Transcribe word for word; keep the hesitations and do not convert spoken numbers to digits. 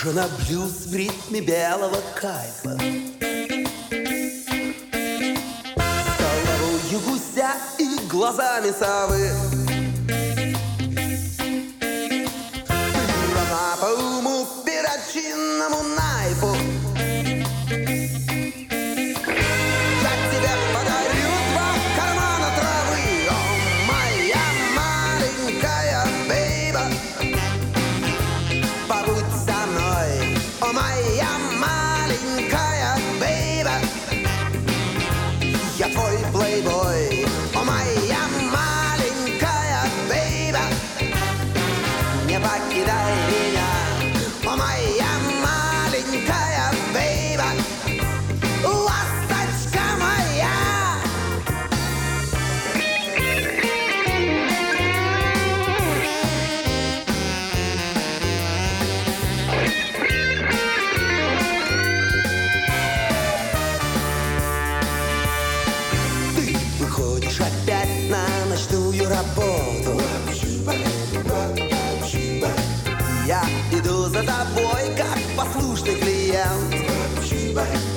Похоже на блюз в ритме белого кайфа. С головою гуся и глазами совы. Игра по уму перочинному найфу. Я тебе подарю два кармана травы. О, моя маленькая бейба, побудь со мной. О, моя маленькая бейба, я твой плейбой. О, моя маленькая бейба, не покидай меня. О, моя маленькая бейба, ласточка моя. Ты выходишь опять на ночную работу. Я иду за тобой, как послушный клиент.